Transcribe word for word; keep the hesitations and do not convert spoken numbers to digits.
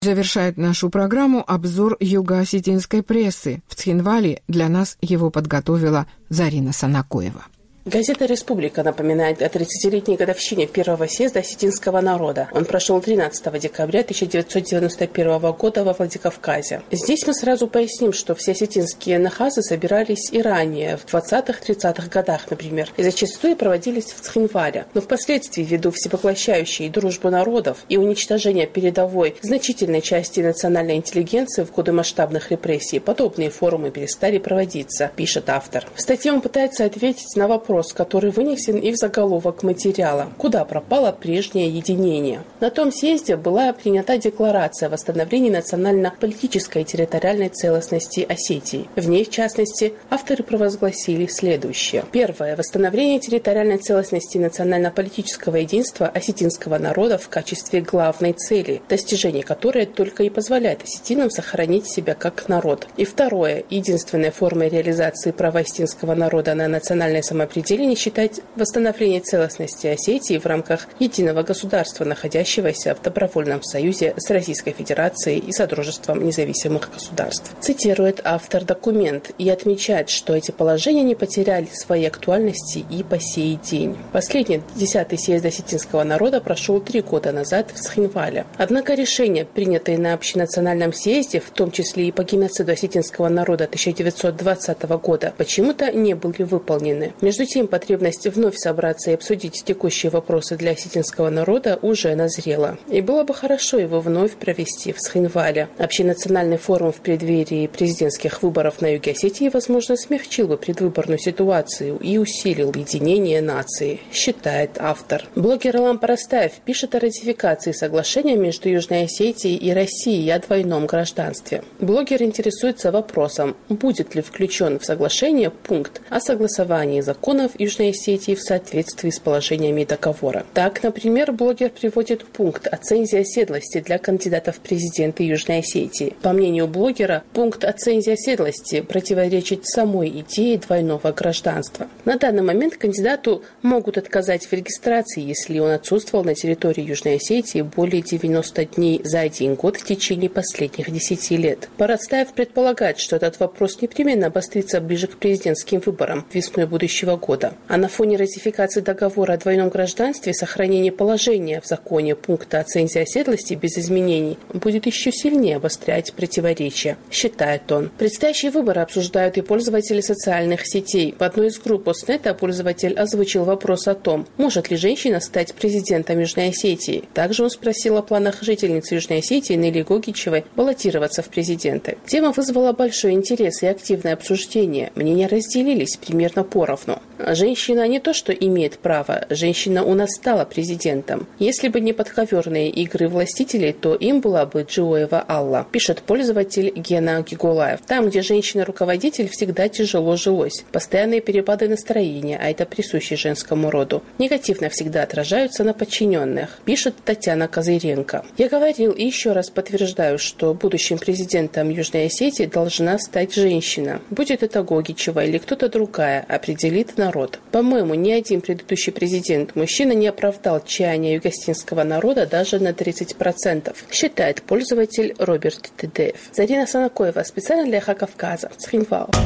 Завершает нашу программу обзор юго-осетинской прессы. В Цхинвале для нас его подготовила Зарина Санакоева. Газета «Республика» напоминает о тридцатилетней годовщине первого съезда осетинского народа. Он прошел тринадцатого декабря тысяча девятьсот девяносто первого года во Владикавказе. Здесь мы сразу поясним, что все осетинские нахазы собирались и ранее, в двадцатых-тридцатых годах, например, и зачастую проводились в Цхинвале. Но впоследствии, ввиду всепоглощающей дружбы народов и уничтожения передовой значительной части национальной интеллигенции в годы масштабных репрессий, подобные форумы перестали проводиться, пишет автор. В статье он пытается ответить на вопрос, Вопрос, который вынесен и в заголовок материала. Куда пропало прежнее единение? На том съезде была принята декларация о восстановлении национально-политической и территориальной целостности Осетии. В ней, в частности, авторы провозгласили следующее. Первое. Восстановление территориальной целостности и национально-политического единства осетинского народа в качестве главной цели, достижение которой только и позволяет осетинам сохранить себя как народ. И второе. Единственной формой реализации права осетинского народа на национальное самоопределение считать восстановление целостности Осетии в рамках единого государства, находящегося в добровольном союзе с Российской Федерацией и Содружеством независимых государств. Цитирует автор документ и отмечает, что эти положения не потеряли своей актуальности и по сей день. Последний десятый съезд осетинского народа прошел три года назад в Цхинвале. Однако решения, принятые на общенациональном съезде, в том числе и по геноциду осетинского народа тысяча девятьсот двадцатого года, почему-то не были выполнены. Между тем, потребность вновь собраться и обсудить текущие вопросы для осетинского народа уже назрела. И было бы хорошо его вновь провести в Цхинвале. Общенациональный форум в преддверии президентских выборов на юге Осетии, возможно, смягчил бы предвыборную ситуацию и усилил единение нации, считает автор. Блогер Алам Парастаев пишет о ратификации соглашения между Южной Осетией и Россией о двойном гражданстве. Блогер интересуется вопросом, будет ли включен в соглашение пункт о согласовании законов Южной Осетии в соответствии с положениями договора. Так, например, блогер приводит пункт о цензе оседлости для кандидатов в президенты Южной Осетии. По мнению блогера, пункт о цензе оседлости противоречит самой идее двойного гражданства. На данный момент кандидату могут отказать в регистрации, если он отсутствовал на территории Южной Осетии более девяноста дней за один год в течение последних десяти лет. Парастаев предполагает, что этот вопрос непременно обострится ближе к президентским выборам весной будущего года. А на фоне ратификации договора о двойном гражданстве сохранение положения в законе пункта о цензе оседлости без изменений будет еще сильнее обострять противоречия, считает он. Предстоящие выборы обсуждают и пользователи социальных сетей. В одной из групп Постнета пользователь озвучил вопрос о том, может ли женщина стать президентом Южной Осетии. Также он спросил о планах жительницы Южной Осетии Нелли Гогичевой баллотироваться в президенты. Тема вызвала большой интерес и активное обсуждение. Мнения разделились примерно поровну. Женщина не то что имеет право, женщина у нас стала президентом. Если бы не подковерные игры властителей, то им была бы Джиоева Алла, пишет пользователь Гена Гигулаев. Там, где женщина-руководитель, всегда тяжело жилось. Постоянные перепады настроения, а это присуще женскому роду, негативно всегда отражаются на подчиненных, пишет Татьяна Козыренко. Я говорил и еще раз подтверждаю, что будущим президентом Южной Осетии должна стать женщина. Будет это Гогичева или кто-то другая, определит народ. По-моему, ни один предыдущий президент мужчина не оправдал чаяния юго-осетинского народа даже на тридцать процентов, считает пользователь Роберт Тедеев. Зарина Санакоева, специально для Ха Кавказа, Цхинвал.